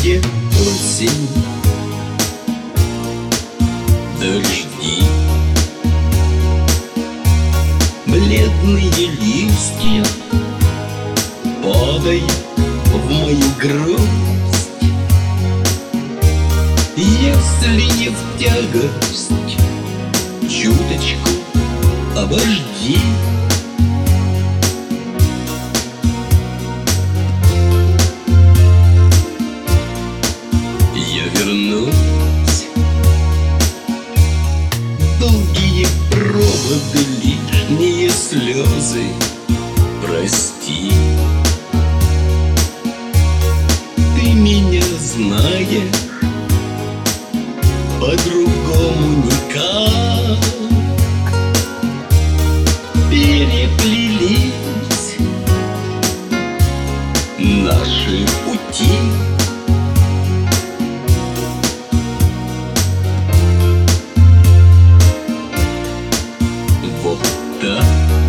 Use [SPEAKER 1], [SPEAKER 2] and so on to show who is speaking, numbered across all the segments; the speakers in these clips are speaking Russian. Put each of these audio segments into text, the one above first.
[SPEAKER 1] дорогая осень, дожди, бледные листья падают в мою грусть. Если не в тягость, чуточку обожди. Я вернусь. Долгие проводы, лишние слезы, прости. Ты меня знаешь, по-другому никак. Переплелись наши пути. Вот так.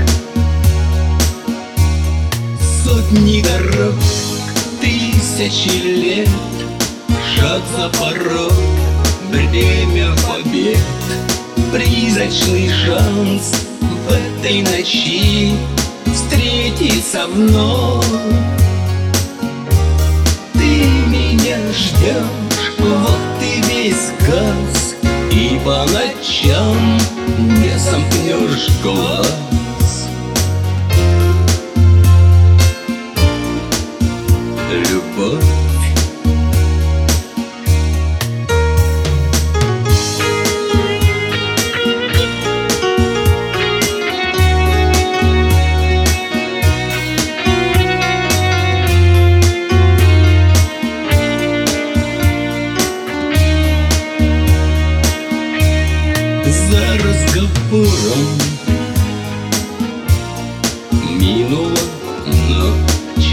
[SPEAKER 1] Сотни дорог, тысячи лет, шаг за порог, бремя побед, призрачный шанс в этой ночи встретиться вновь. Ты меня ждешь, вот ты весь газ, и по ночам не сомкнешь глаз. Любовь. За разговором минула ночь.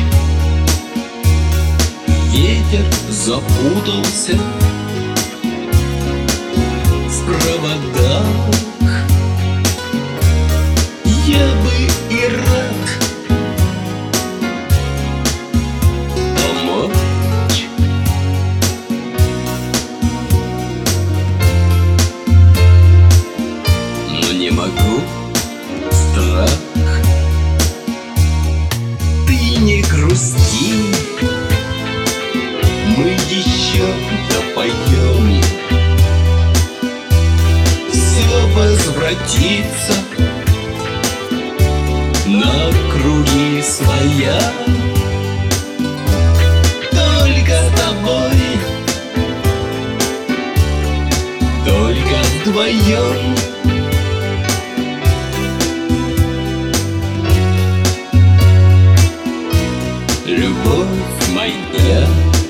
[SPEAKER 1] Ветер запутался в проводах. Я бы и рад помочь. Не могу, страх. Ты не грусти, мы еще допоем. Все возвратится на круги своя. Только с тобой, только вдвоем. Любовь моя.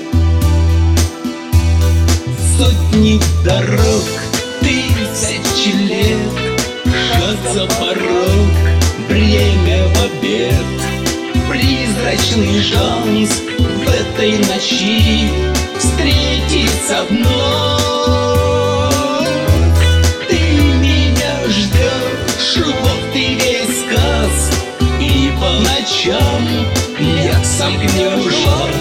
[SPEAKER 1] Сотни дорог, тысячи лет, шаг за порог, бремя в обед, призрачный шанс в этой ночи встретиться вновь. Ты меня ждешь, вот ты весь сказ, и по ночам не сомкнешь глаз.